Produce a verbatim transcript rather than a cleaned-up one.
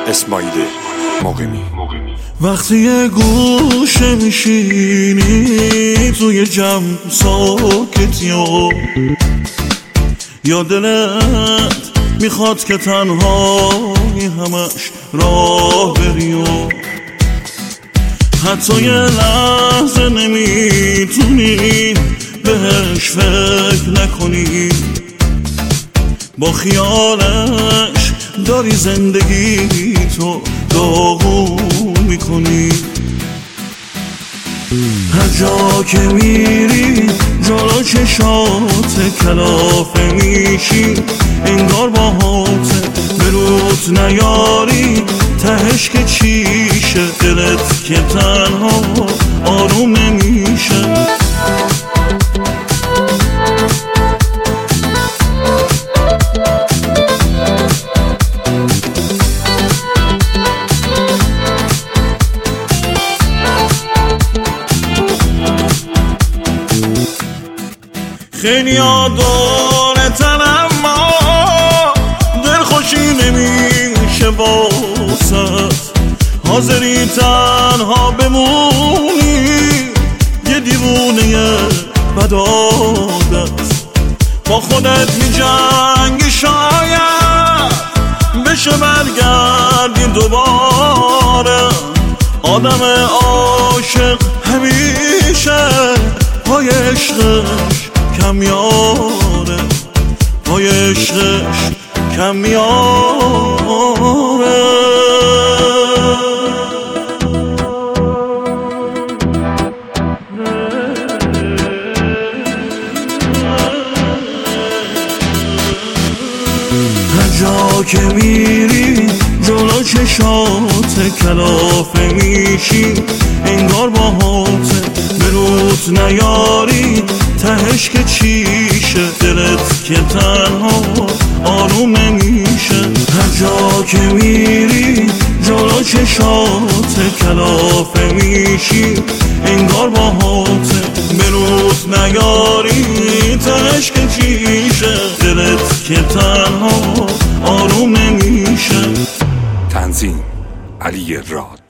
اسماعیل مقیمی. وقتی یه گوشه میشینی توی جمع ساکتی و یا دلت میخواد که تنهایی همش راه بری و حتی یه لحظه نمیتونی بهش فکر نکنی، با خیالش داری زندگی تو داغون میکنی. هر جا که میری جلو چشات کلافه میشی، انگار باهات برود نیاری تهش که چیشه، دلت که تنها آروم نمیشه. خیلی دارتن اما دلخوشی نمیشه واسد، حاضری تنها بمونی یه دیوونه بد عادت، با خودت میجنگی شاید بشه برگردی دوباره. آدم عاشق همیشه پای عشقش کم میاره، پای عشقش کم میاره. هر جا که میری جلو چشات کلافه میشی، انگار باهات برود نیاری تهش که چیشه، دلت که تنها آروم نمیشه. هر جا که میری جلو چشات کلافه میشی، انگار باهات برود نیاری تهش که چیشه، دلت که تنها آروم نمیشه. تنظیم علی راد.